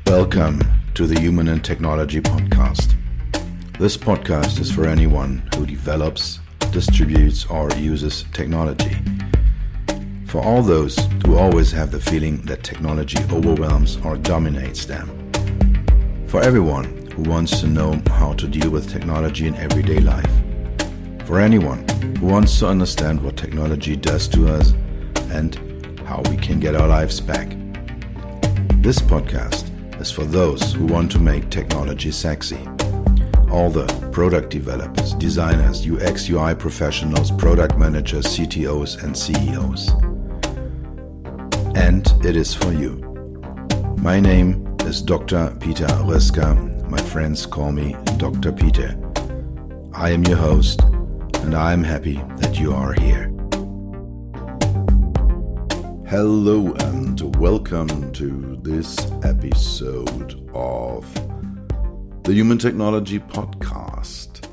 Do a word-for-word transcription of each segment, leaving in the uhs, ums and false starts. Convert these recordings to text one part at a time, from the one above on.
Welcome to the Human and Technology Podcast. This podcast is for anyone who develops, distributes, or uses technology. For all those who always have the feeling that technology overwhelms or dominates them. For everyone who wants to know how to deal with technology in everyday life. For anyone who wants to understand what technology does to us and how we can get our lives back. This podcast is for those who want to make technology sexy. All the product developers, designers, U X U I professionals, product managers, C T Os and C E Os. And it is for you. My name is Doctor Peter Röska. My friends call me Doctor Peter. I am your host, and I am happy that you are here. Hello and welcome to this episode of the Human Technology Podcast.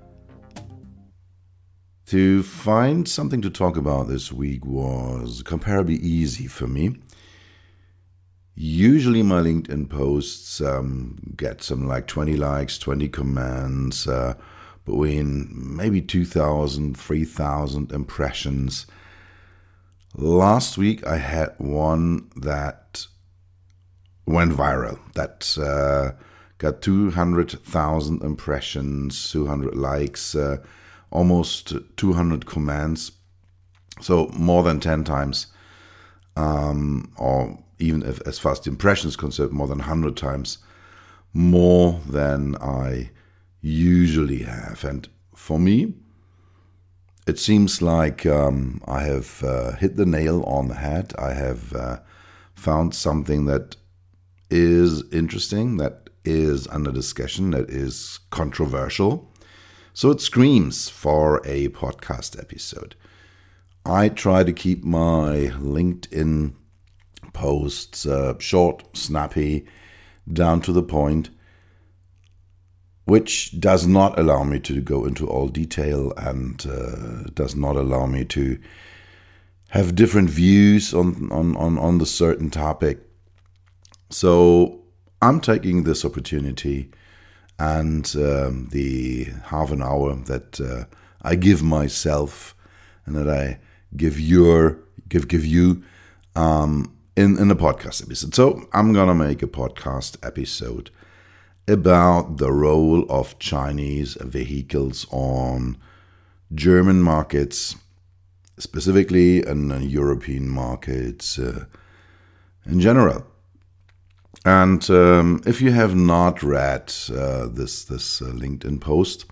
To find something to talk about this week was comparably easy for me. Usually my LinkedIn posts um, get some like twenty likes, twenty comments, uh, between maybe two thousand, three thousand impressions. Last week I had one that went viral, that uh, got two hundred thousand impressions, two hundred likes, uh, almost two hundred comments, so more than ten times, um, or even if, as far as the impressions concerned, more than one hundred times more than I usually have. And for me, it seems like um, I have uh, hit the nail on the head. I have uh, found something that is interesting, that is under discussion, that is controversial. So it screams for a podcast episode. I try to keep my LinkedIn posts uh, short, snappy, down to the point, which does not allow me to go into all detail and uh, does not allow me to have different views on, on, on, on the certain topic. So I'm taking this opportunity and um, the half an hour that uh, I give myself and that I give your give give you um, in, in a podcast episode. So I'm gonna make a podcast episode about the role of Chinese vehicles on German markets, specifically in European markets uh, in general. And um, if you have not read uh, this this uh, LinkedIn post,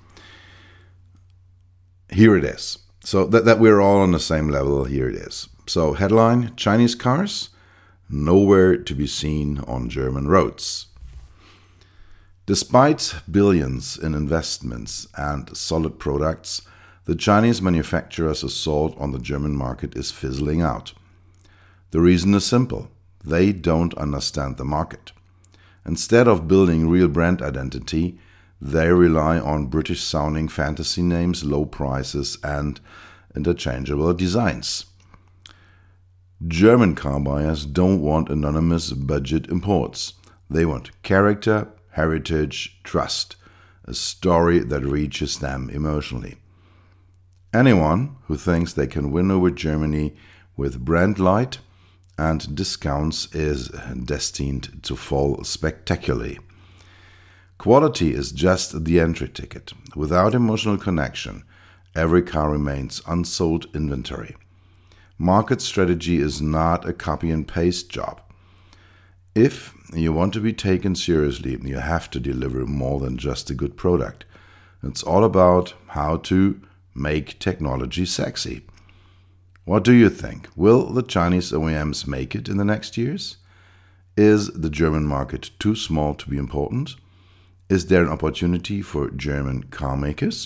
here it is. So that, that we're all on the same level, here it is. So headline, Chinese cars, nowhere to be seen on German roads. Despite billions in investments and solid products, the Chinese manufacturers' assault on the German market is fizzling out. The reason is simple. They don't understand the market. Instead of building real brand identity, they rely on British-sounding fantasy names, low prices, and interchangeable designs. German car buyers don't want anonymous budget imports. They want character, heritage, trust, a story that reaches them emotionally. Anyone who thinks they can win over Germany with brand light and discounts is destined to fall spectacularly. Quality is just the entry ticket. Without emotional connection, every car remains unsold inventory. Market strategy is not a copy and paste job. If you want to be taken seriously, you have to deliver more than just a good product. It's all about how to make technology sexy. What do you think? Will the Chinese O E Ms make it in the next years? Is the German market too small to be important? Is there an opportunity for German car makers?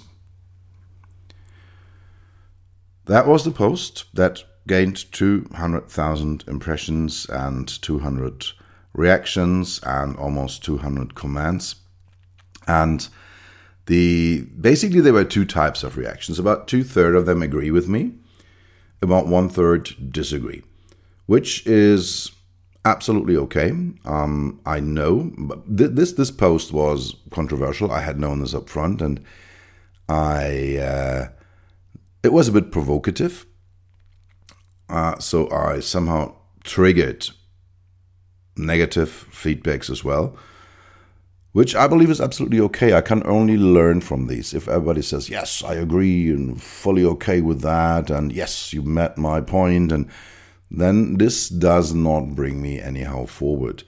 That was the post that gained two hundred thousand impressions and two hundred reactions and almost two hundred comments. And the basically there were two types of reactions. About two-thirds of them agree with me. About one-third disagree, which is absolutely okay. Um, I know, but th- this this post was controversial. I had known this up front, and I uh, it was a bit provocative. Uh, so I somehow triggered negative feedbacks as well, which I believe is absolutely okay. I can only learn from these. If everybody says, yes, I agree and fully okay with that, and yes, you met my point, and then this does not bring me anyhow forward.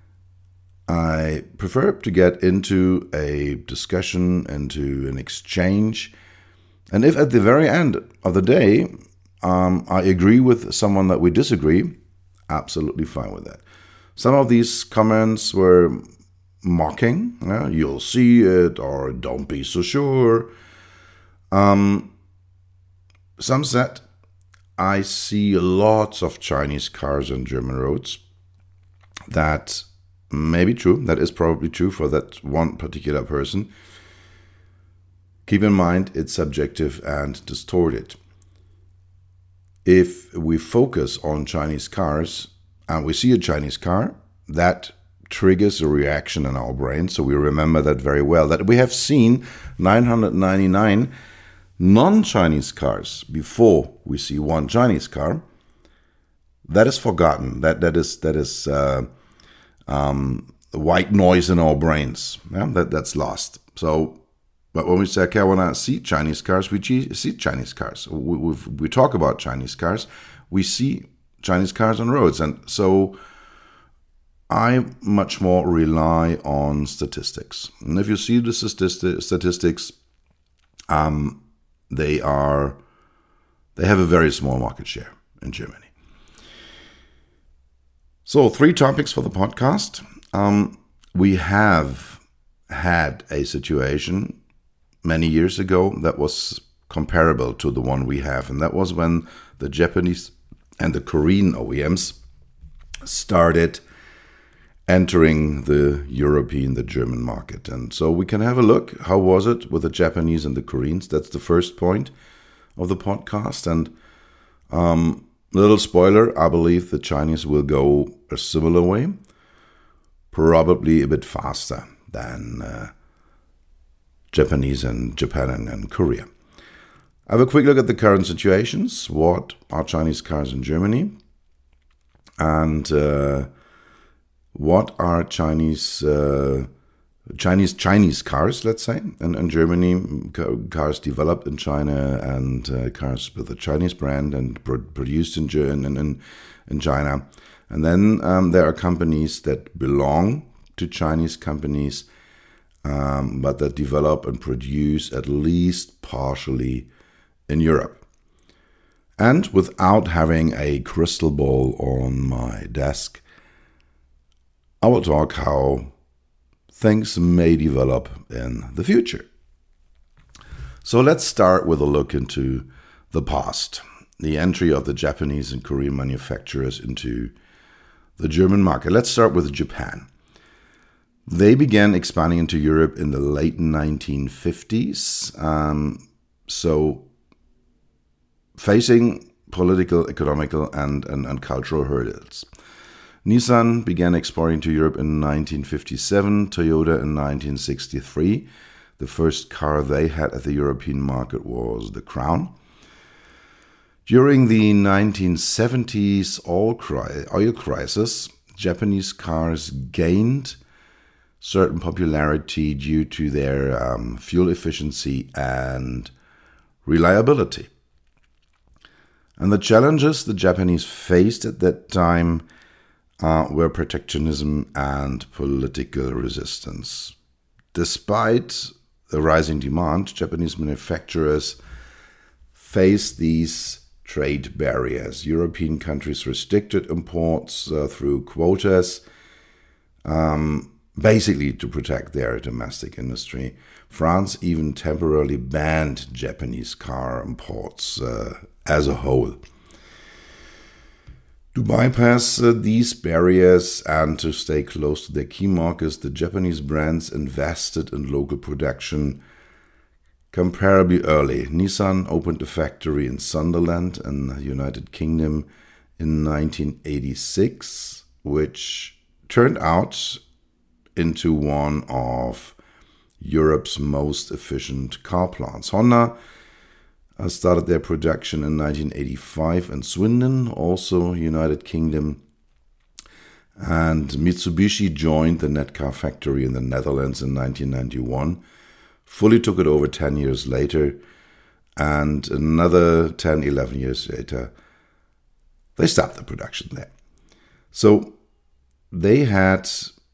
I prefer to get into a discussion, into an exchange, and if at the very end of the day um, I agree with someone that we disagree, absolutely fine with that. Some of these comments were mocking, yeah, you'll see it, or don't be so sure. Um, some said, I see lots of Chinese cars on German roads. That may be true. That is probably true for that one particular person. Keep in mind, it's subjective and distorted. If we focus on Chinese cars and we see a Chinese car, that triggers a reaction in our brain, so we remember that very well, that we have seen nine hundred ninety-nine non-Chinese cars before we see one Chinese car. That is forgotten. That that is that is uh, um, white noise in our brains. Yeah? That that's lost. So, but when we say, okay, I want to see Chinese cars, we see Chinese cars. We we've, we talk about Chinese cars. We see Chinese cars on roads, and so I much more rely on statistics. And if you see the statistics, um, they are they have a very small market share in Germany. So three topics for the podcast. Um, we have had a situation many years ago that was comparable to the one we have, and that was when the Japanese and the Korean O E Ms started entering the European, the German market. And so we can have a look. How was it with the Japanese and the Koreans? That's the first point of the podcast. And um, little spoiler, I believe the Chinese will go a similar way, probably a bit faster than uh, Japanese and Japan and, and Korea. Have a quick look at the current situations. What are Chinese cars in Germany? And uh, what are Chinese uh, Chinese Chinese cars, let's say, in, in Germany, cars developed in China and uh, cars with a Chinese brand and pro- produced in, in, in, in China. And then um, there are companies that belong to Chinese companies, um, but that develop and produce at least partially in Europe. And without having a crystal ball on my desk, I will talk how things may develop in the future. So let's start with a look into the past, the entry of the Japanese and Korean manufacturers into the German market. Let's start with Japan. They began expanding into Europe in the late nineteen fifties, um, so facing political, economical, and, and, and cultural hurdles. Nissan began exporting to Europe in nineteen fifty-seven, Toyota in nineteen sixty-three. The first car they had at the European market was the Crown. During the nineteen seventies oil crisis, Japanese cars gained certain popularity due to their um, fuel efficiency and reliability. And the challenges the Japanese faced at that time Uh, were protectionism and political resistance. Despite the rising demand, Japanese manufacturers faced these trade barriers. European countries restricted imports uh, through quotas, um, basically to protect their domestic industry. France even temporarily banned Japanese car imports uh, as a whole. To bypass uh, these barriers and to stay close to their key markets, the Japanese brands invested in local production comparably early. Nissan opened a factory in Sunderland in the United Kingdom in nineteen eighty-six, which turned out into one of Europe's most efficient car plants. Honda uh, started their production in nineteen eighty-five in Swindon, also United Kingdom. And Mitsubishi joined the Netcar factory in the Netherlands in nineteen ninety-one, fully took it over ten years later, and another ten, eleven years later, they stopped the production there. So they had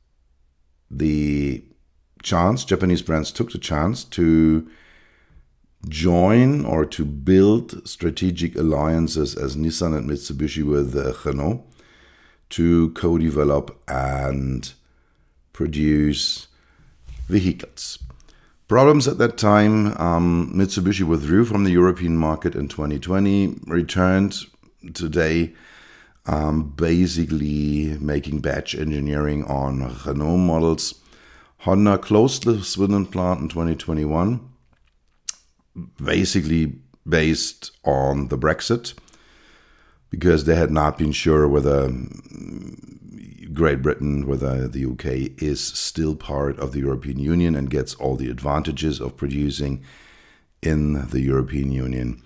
the chance, Japanese brands took the chance to join or to build strategic alliances as Nissan and Mitsubishi with uh, Renault to co-develop and produce vehicles. Problems at that time, um, Mitsubishi withdrew from the European market in twenty twenty, returned today, um, basically making batch engineering on Renault models. Honda closed the Swindon plant in twenty twenty-one, basically based on the Brexit, because they had not been sure whether Great Britain, whether the U K is still part of the European Union and gets all the advantages of producing in the European Union.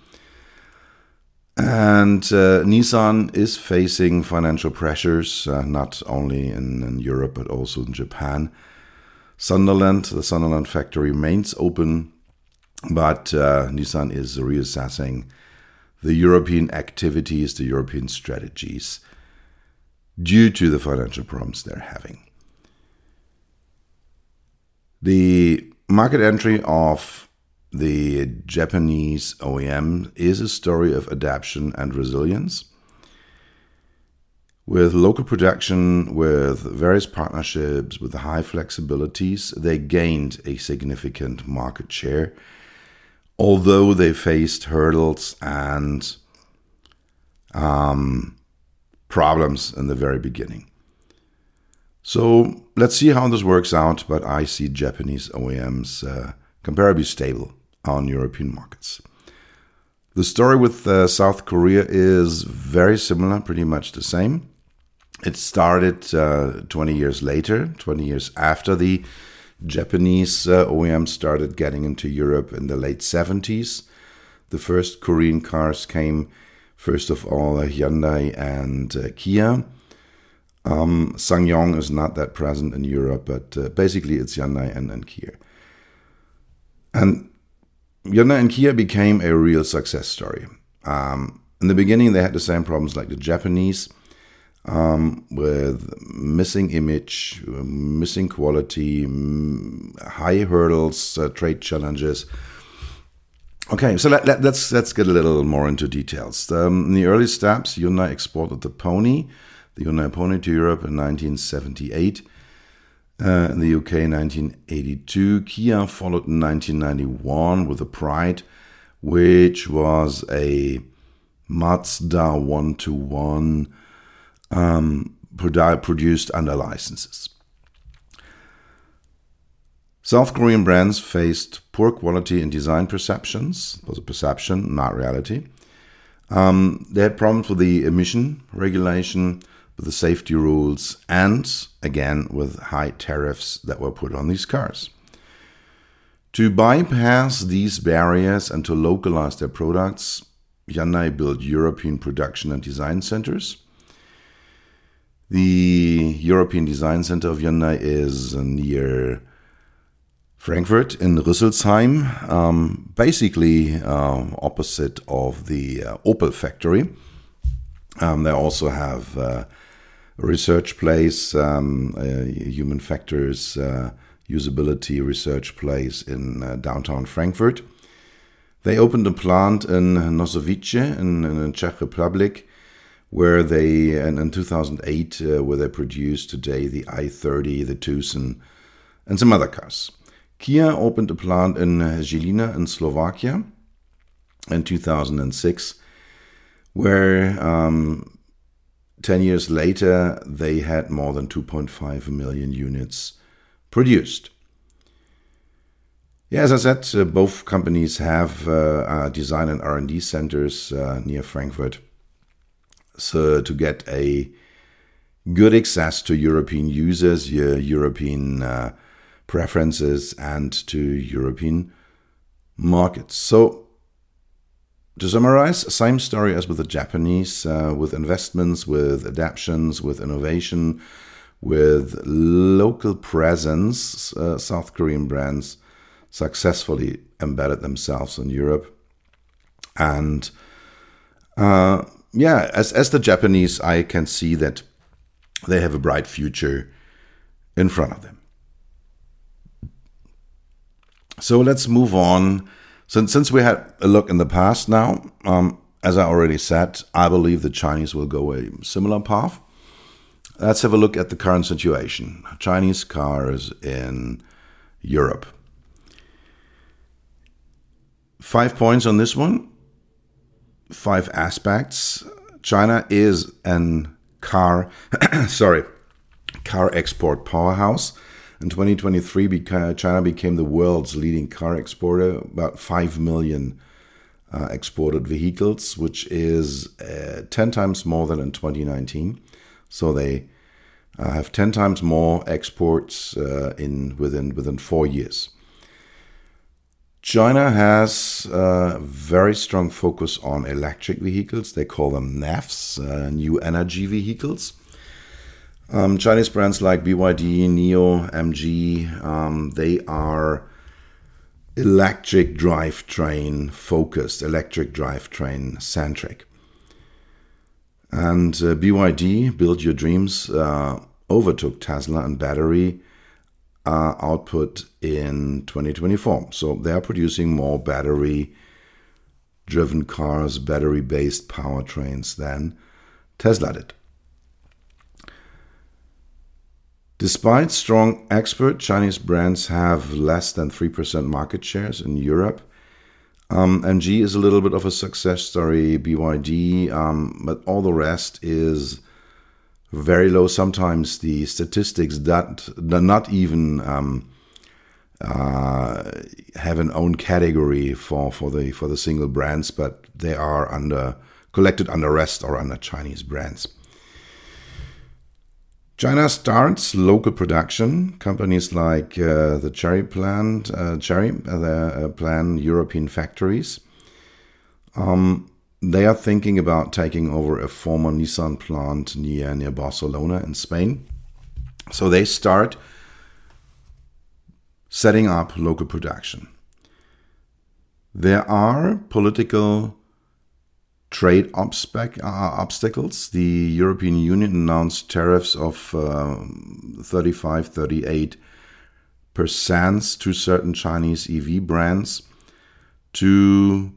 And uh, Nissan is facing financial pressures, uh, not only in, in Europe, but also in Japan. Sunderland, the Sunderland factory remains open, but uh, Nissan is reassessing the European activities, the European strategies, due to the financial problems they're having. The market entry of the Japanese O E M is a story of adaptation and resilience. With local production, with various partnerships, with high flexibilities, they gained a significant market share, although they faced hurdles and um, problems in the very beginning. So let's see how this works out, but I see Japanese O E Ms uh, comparably stable on European markets. The story with uh, South Korea is very similar, pretty much the same. It started uh, twenty years later, twenty years after the Japanese uh, O E Ms started getting into Europe in the late seventies. The first Korean cars came, first of all, uh, Hyundai and uh, Kia. Um, SsangYong is not that present in Europe, but uh, basically it's Hyundai and, and Kia. And Hyundai and Kia became a real success story. Um, in the beginning, they had the same problems like the Japanese, um, with missing image, missing quality, high hurdles, uh, trade challenges. Okay, so let, let, let's let's get a little more into details. Um, in the early steps, Hyundai exported the Pony, the Hyundai Pony to Europe in nineteen seventy-eight. Uh, in the U K in nineteen eighty-two. Kia followed in nineteen ninety-one with the Pride, which was a Mazda one-to-one um, produced under licenses. South Korean brands faced poor quality and design perceptions. It was a perception, not reality. Um, they had problems with the emission regulation, with the safety rules, and again with high tariffs that were put on these cars. To bypass these barriers and to localize their products, Hyundai built European production and design centers. The European Design Center of Hyundai is near Frankfurt in Rüsselsheim, um, basically uh, opposite of the uh, Opel factory. Um, they also have uh, a research place, um, a human factors uh, usability research place in uh, downtown Frankfurt. They opened a plant in Nosovice in, in the Czech Republic, where they, in, in two thousand eight, uh, where they produce today the i thirty, the Tucson, and some other cars. Kia opened a plant in Žilina in Slovakia in two thousand six, where um, ten years later they had more than two point five million units produced. Yeah, as I said, uh, both companies have uh, uh, design and R and D centers uh, near Frankfurt, so to get a good access to European users, European uh, preferences, and to European markets. So, to summarize, same story as with the Japanese, uh, with investments, with adaptations, with innovation, with local presence. uh, South Korean brands successfully embedded themselves in Europe. And uh, yeah, as, as the Japanese, I can see that they have a bright future in front of them. So let's move on. Since, since we had a look in the past now, um, as I already said, I believe the Chinese will go a similar path. Let's have a look at the current situation. Chinese cars in Europe. Five points on this one. Five aspects. China is an car, sorry, car export powerhouse. In twenty twenty-three, China became the world's leading car exporter, about five million uh, exported vehicles, which is uh, ten times more than in twenty nineteen. So they uh, have ten times more exports uh, in within within four years. China has a very strong focus on electric vehicles. They call them N E Vs, uh, new energy vehicles. Um, Chinese brands like B Y D, NIO, M G, um, they are electric drivetrain focused, electric drivetrain centric. And uh, B Y D, Build Your Dreams, uh, overtook Tesla in battery uh, output in twenty twenty-four. So they are producing more battery-driven cars, battery-based powertrains than Tesla did. Despite strong export, Chinese brands have less than three percent market shares in Europe. Um, M G is a little bit of a success story, B Y D, um, but all the rest is very low. Sometimes the statistics that do not even um, uh, have an own category for, for the for the single brands, but they are under collected under rest or under Chinese brands. China starts local production. Companies like uh, the Chery plant, uh, Chery, uh, they uh, plan European factories. Um, they are thinking about taking over a former Nissan plant near near Barcelona in Spain. So they start setting up local production. There are political trade obstac- uh, obstacles. The European Union announced tariffs of uh, thirty-five, thirty-eight percent to certain Chinese E V brands to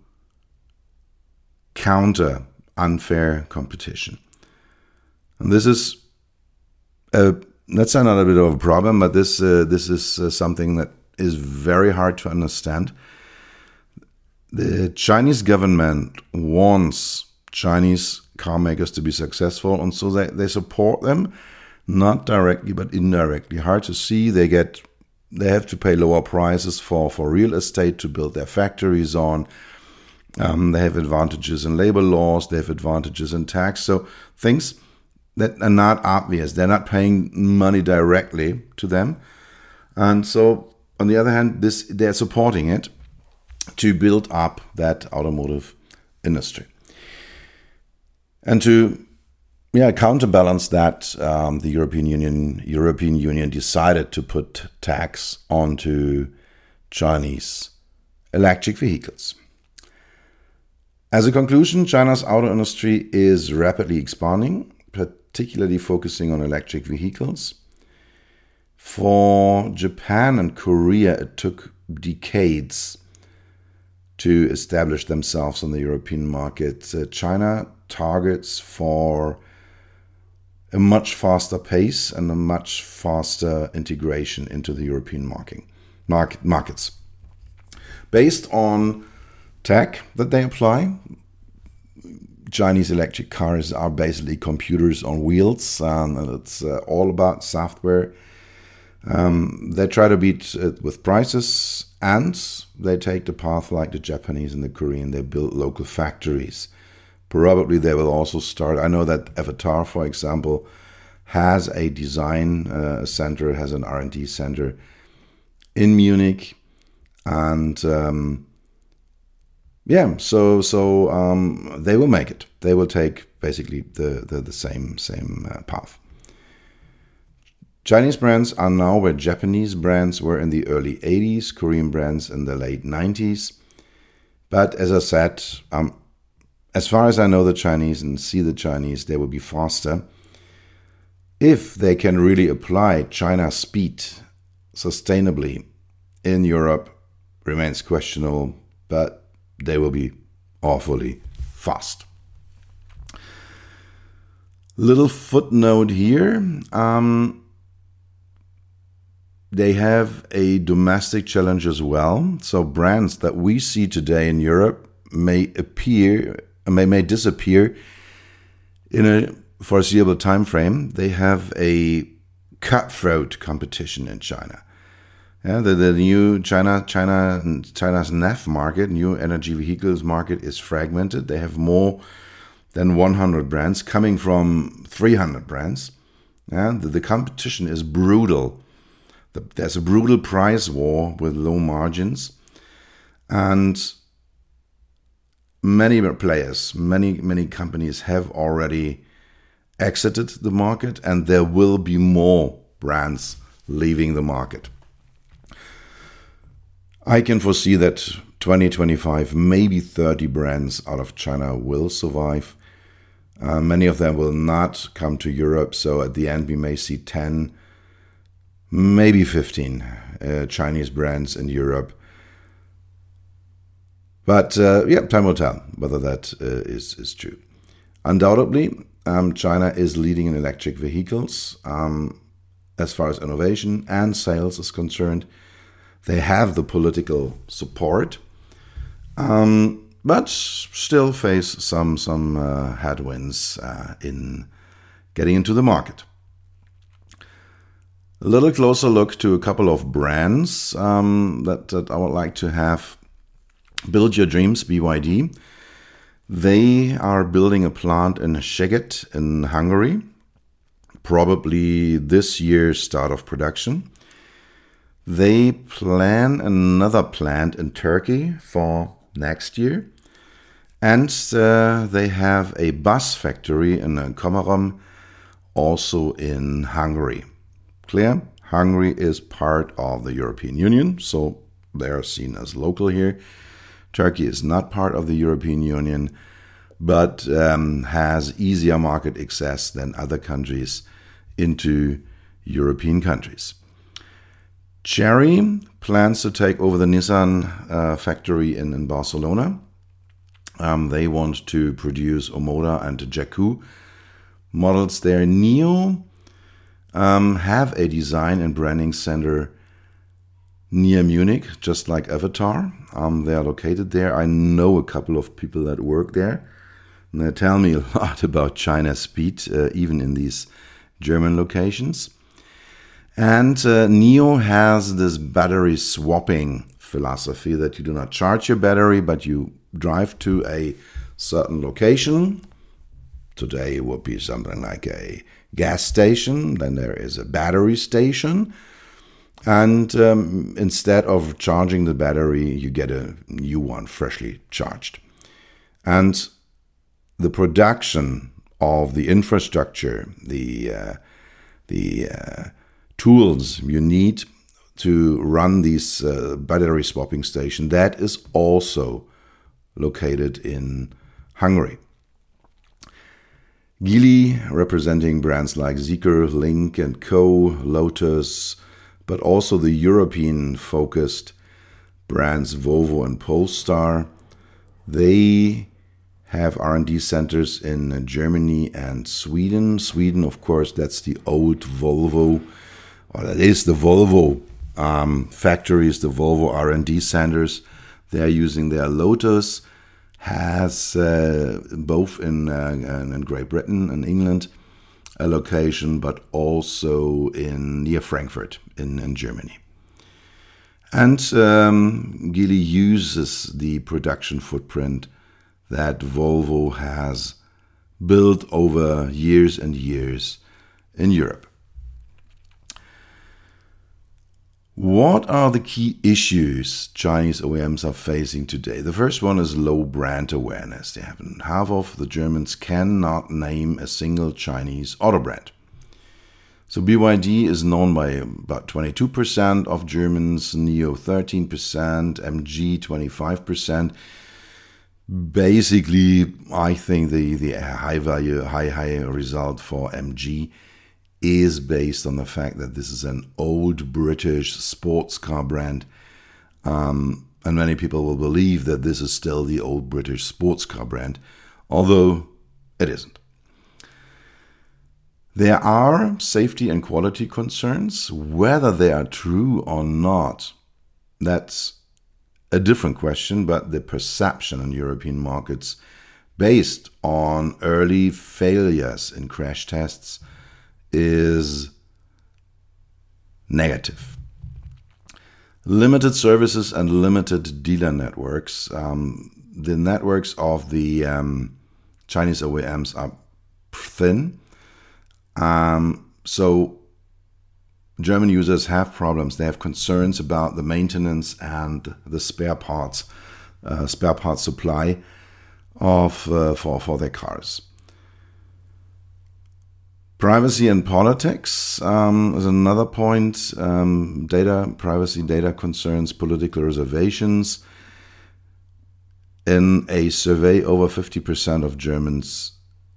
counter unfair competition. And this is a, that's another bit of a problem, but this uh, this is uh, something that is very hard to understand. The Chinese government wants Chinese car makers to be successful, and so they, they support them, not directly but indirectly. Hard to see. They get they have to pay lower prices for, for real estate to build their factories on. Um, they have advantages in labor laws. They have advantages in tax. So things that are not obvious. They're not paying money directly to them, and so on the other hand, this they're supporting it to build up that automotive industry. And to yeah, counterbalance that, um, the European Union European Union decided to put tax onto Chinese electric vehicles. As a conclusion, China's auto industry is rapidly expanding, particularly focusing on electric vehicles. For Japan and Korea, it took decades to establish themselves on the European market. Uh, China targets for a much faster pace and a much faster integration into the European market, market, markets. Based on tech that they apply, Chinese electric cars are basically computers on wheels, and it's uh, all about software. Um, they try to beat it with prices, and they take the path like the Japanese and the Korean. They build local factories. Probably they will also start. I know that Avatar, for example, has a design uh, center, has an R and D center in Munich, and um, yeah, so so um, they will make it. They will take basically the the, the same same uh, path. Chinese brands are now where Japanese brands were in the early eighties, Korean brands in the late nineties. But as I said, um, as far as I know the Chinese and see the Chinese, they will be faster. If they can really apply China speed sustainably in Europe, remains questionable, but they will be awfully fast. Little footnote here. Um, They have a domestic challenge as well. So brands that we see today in Europe may appear, may, may disappear in a foreseeable time frame. They have a cutthroat competition in China. Yeah, the, the new China, China, China's N E V market, new energy vehicles market, is fragmented. They have more than one hundred brands coming from three hundred brands. Yeah, the, the competition is brutal. There's a brutal price war with low margins, and many players, many, many companies have already exited the market, and there will be more brands leaving the market. I can foresee that twenty twenty-five, maybe thirty brands out of China will survive. Uh, many of them will not come to Europe, so at the end we may see ten, maybe fifteen uh, Chinese brands in Europe. But uh, yeah, time will tell whether that uh, is, is true. Undoubtedly, um, China is leading in electric vehicles um, as far as innovation and sales is concerned. They have the political support, um, but still face some, some uh, headwinds uh, in getting into the market. A little closer look to a couple of brands um, that, that I would like to have. Build Your Dreams, B Y D. They are building a plant in Szeged in Hungary, probably this year's start of production. They plan another plant in Turkey for next year. And uh, they have a bus factory in Komárom, also in Hungary. Clear? Hungary is part of the European Union, so they are seen as local here. Turkey is not part of the European Union, but um, has easier market access than other countries into European countries. Chery plans to take over the Nissan uh, factory in, in Barcelona. Um, they want to produce Omoda and Jakku models there. NIO um, have a design and branding center near Munich, just like Avatar. Um, they are located there. I know a couple of people that work there, and they tell me a lot about China speed, uh, even in these German locations. And uh, NIO has this battery swapping philosophy that you do not charge your battery, but you drive to a certain location. Today it would be something like a gas station. Then there is a battery station. And um, instead of charging the battery, you get a new one, freshly charged. And the production of the infrastructure, the uh, the uh, tools you need to run these uh, battery swapping stations, that is also located in Hungary. Geely, representing brands like Zeekr, Lynk and Co., Lotus, but also the European-focused brands Volvo and Polestar. They have R and D centers in Germany and Sweden. Sweden, of course, that's the old Volvo, or that is the Volvo um, factories, the Volvo R and D centers. They are using their Lotus, has uh, both in, uh, in Great Britain and England, a location, but also in near Frankfurt in, in Germany. And um, Geely uses the production footprint that Volvo has built over years and years in Europe. What are the key issues Chinese O E Ms are facing today? The first one is low brand awareness. They have half of the Germans cannot name a single Chinese auto brand. So B Y D is known by about twenty-two percent of Germans, NIO thirteen percent, M G twenty-five percent. Basically, I think the, the high value, high, high result for M G is based on the fact that this is an old British sports car brand. Um, and many people will believe that this is still the old British sports car brand, although it isn't. There are safety and quality concerns. Whether they are true or not, that's a different question, but the perception in European markets based on early failures in crash tests is negative. Limited services and limited dealer networks. Um, the networks of the um, Chinese O E Ms are thin. Um, so German users have problems. They have concerns about the maintenance and the spare parts, uh, spare parts supply of uh, for for their cars. Privacy and politics um, is another point. Um, data privacy, data concerns, political reservations. In a survey, over fifty percent of Germans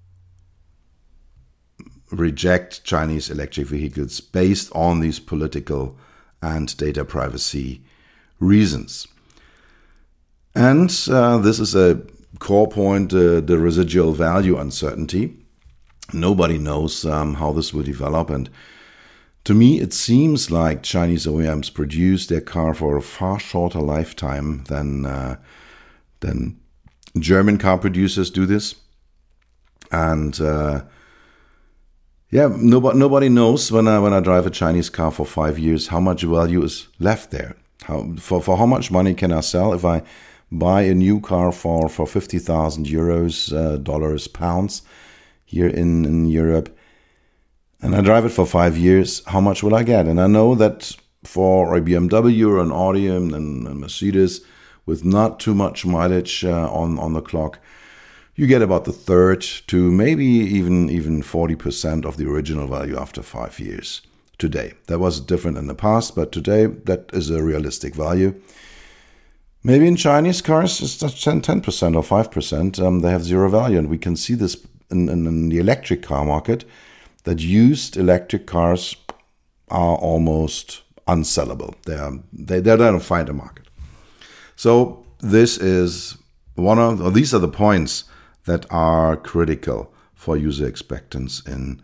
reject Chinese electric vehicles based on these political and data privacy reasons. And uh, this is a core point, uh, the residual value uncertainty. Nobody knows um, how this will develop. And to me, it seems like Chinese O E Ms produce their car for a far shorter lifetime than, uh, than German car producers do this. And uh, Yeah, nobody, nobody knows when I when I drive a Chinese car for five years how much value is left there. How for, for how much money can I sell if I buy a new car for for fifty thousand euros, uh, dollars, pounds here in, in Europe, and I drive it for five years? How much will I get? And I know that for a B M W or an Audi and, and a Mercedes with not too much mileage uh, on on the clock, you get about the third to maybe even even forty percent of the original value after five years today. That was different in the past, but today that is a realistic value. Maybe in Chinese cars it's just ten percent or five percent. Um, they have zero value, and we can see this in, in, in the electric car market, that used electric cars are almost unsellable. They are, they, they don't find a market. So this is one of, or these are the points that are critical for user expectance in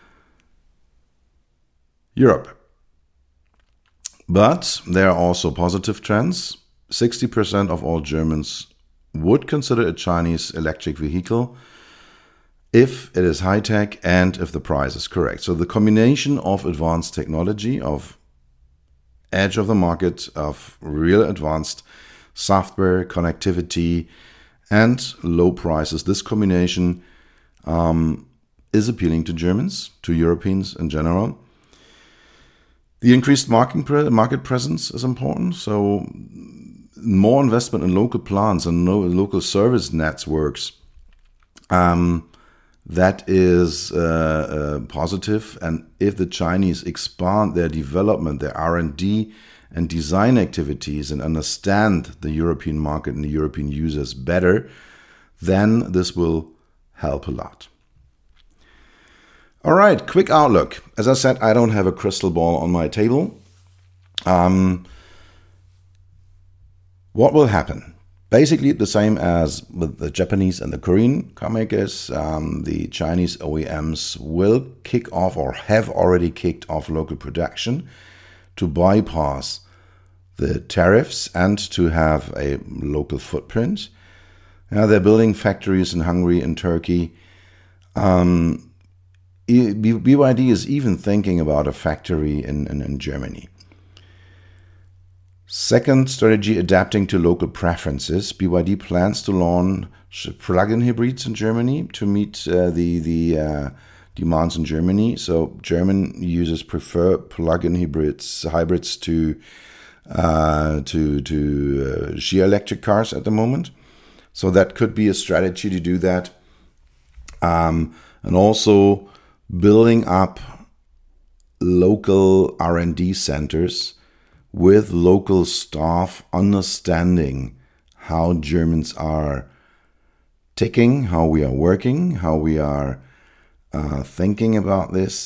Europe. But there are also positive trends. sixty percent of all Germans would consider a Chinese electric vehicle if it is high-tech and if the price is correct. So the combination of advanced technology, of edge of the market, of real advanced software, connectivity, and low prices, this combination um, is appealing to Germans, to Europeans in general. The increased market pre- market presence is important. So more investment in local plants and no, local service networks, um, that is uh, uh, positive. And if the Chinese expand their development, their R and D and design activities, and understand the European market and the European users better, then this will help a lot. All right, quick outlook. As I said, I don't have a crystal ball on my table. Um, what will happen? Basically the same as with the Japanese and the Korean car makers. Um, the Chinese O E Ms will kick off, or have already kicked off, local production to bypass the tariffs and to have a local footprint. Now they're building factories in Hungary and Turkey. Um, B Y D is even thinking about a factory in, in, in Germany. Second strategy, adapting to local preferences. B Y D plans to launch plug-in hybrids in Germany to meet uh, the, the uh, demands in Germany. So German users prefer plug-in hybrids hybrids to uh, to to uh, sheer electric cars at the moment. So that could be a strategy to do that, um, and also building up local R and D centers with local staff understanding how Germans are ticking, how we are working, how we are uh, thinking about this,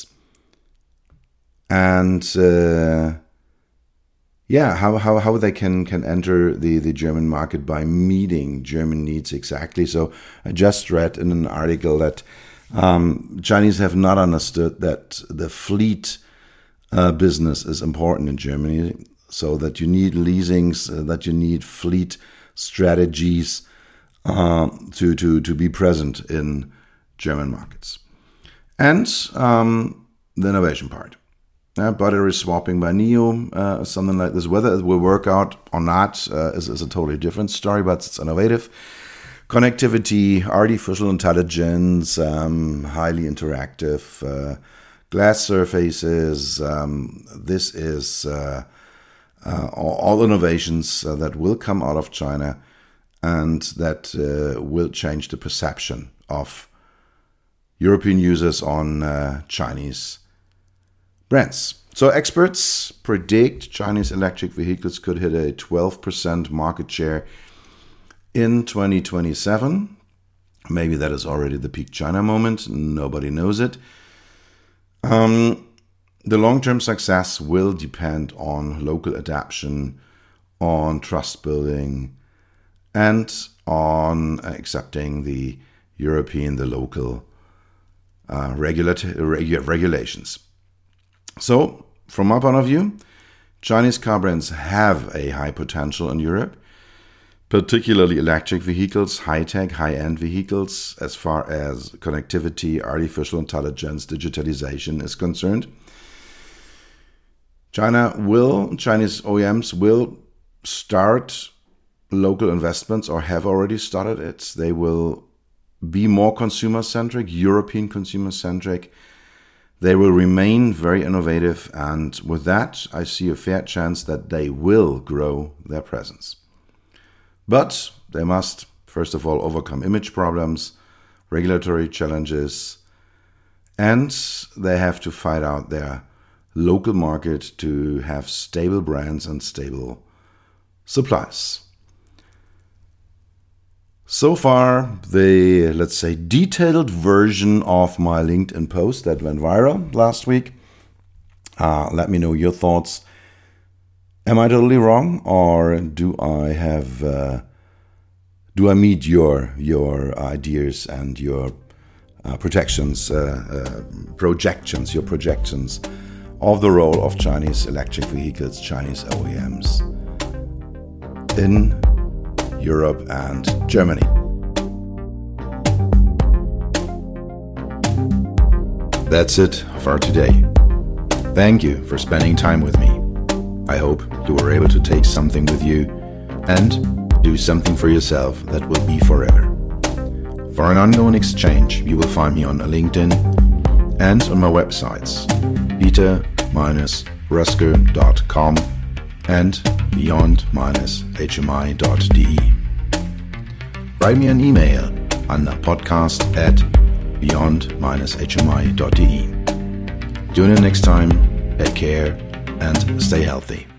and uh, yeah, how, how how they can can enter the, the German market by meeting German needs exactly. So I just read in an article that um, Chinese have not understood that the fleet uh, business is important in Germany, so that you need leasings, uh, that you need fleet strategies uh, to, to, to be present in German markets. And um, the innovation part. Uh, battery swapping by NIO, uh, something like this. Whether it will work out or not uh, is, is a totally different story, but it's innovative. Connectivity, artificial intelligence, um, highly interactive, uh, glass surfaces. Um, this is uh, uh, all innovations uh, that will come out of China and that uh, will change the perception of European users on uh, Chinese brands. So experts predict Chinese electric vehicles could hit a twelve percent market share in twenty twenty-seven. Maybe that is already the peak China moment. Nobody knows it. Um, the long-term success will depend on local adaptation, on trust building, and on accepting the European, the local uh, regulat- regu- regulations. So, from my point of view, Chinese car brands have a high potential in Europe, particularly electric vehicles, high-tech, high-end vehicles, as far as connectivity, artificial intelligence, digitalization is concerned. China will, Chinese O E Ms will start local investments or have already started it. They will be more consumer-centric, European consumer-centric. They will remain very innovative, and with that, I see a fair chance that they will grow their presence. But they must, first of all, overcome image problems, regulatory challenges, and they have to fight out their local market to have stable brands and stable supplies. So far, the, let's say, detailed version of my LinkedIn post that went viral last week. Uh, let me know your thoughts. Am I totally wrong, or do I have, uh, do I meet your your ideas and your uh, protections, uh, uh, projections, your projections of the role of Chinese electric vehicles, Chinese O E Ms in Europe and Germany? That's it for today. Thank you for spending time with me. I hope you were able to take something with you and do something for yourself that will be forever. For an ongoing exchange, you will find me on LinkedIn and on my websites peter dash rösker dot com and beyond dash h m i dot d e. Write me an email on podcast at beyond dash h m i dot d e. Tune in next time, take care, and stay healthy.